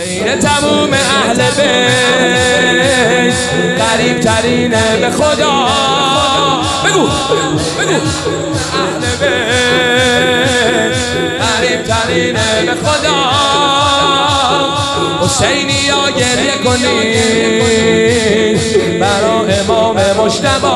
بین تموم اهل بیت قریب ترینه به خدا. بگو اهل بیت قریب ترینه به خدا. حسینی یا گریه کنید برا امام مجتبی.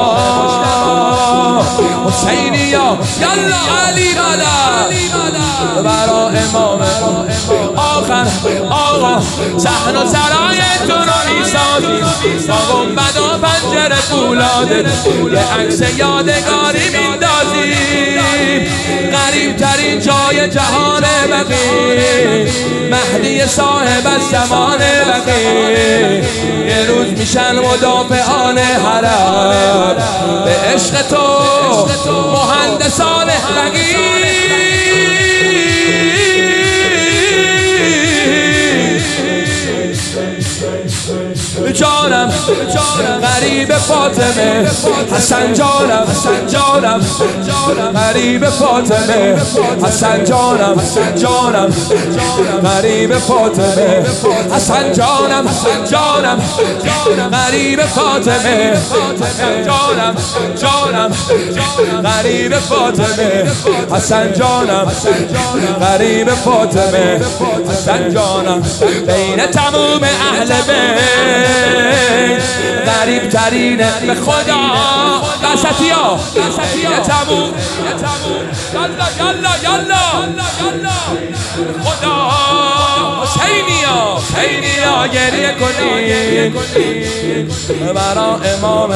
حسینی یا یلا علی مادر برا امام آخر. آقا صحن و سرایتون رو میسازیم با گنبد و پنجره فولاده، یه عکس یادگاری میندازیم. غریب ترین جای جهان بقیع، مهدی صاحب الزمان بقیع. یه روز میشن مدافعان حرم به عشق تو مهندسان بقیع. جانم غریب فاطمه، حسن جانم غریب فاطمه، حسن جانم غریب فاطمه، حسن جانم غریب فاطمه، جانم غریب فاطمه، حسن جانم غریب فاطمه، حسن جانم. بین تموم اهل بیت غریب ترینه به خدا. وسطیا تموم یلا خدا. حسینیا گریه کنید برا امام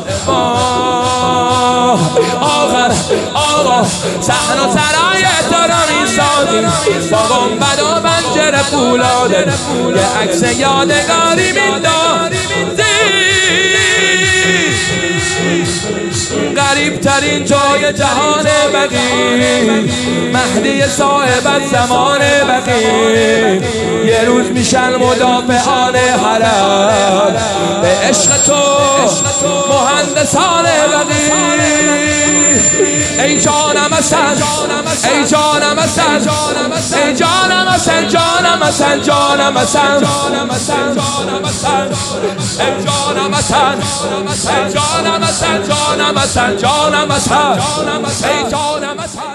آخر. آقا صحن و سرایت رو میسازیم با گنبد و پنجره فولاده، یه عکس یادگاری میندازیم. غریب ترین جای جهان بقیع، مهدی صاحب الزمان بقیع. یه روز میشن مدافعان حرم به عشق تو مهندسان بقیع. ای جانم حسن، ای جانم حسن، ای جانم حسن، جانم حسن، جانم حسن، ای جانم حسن، ای جانم حسن، جانم حسن، جانم حسن، ای جانم حسن.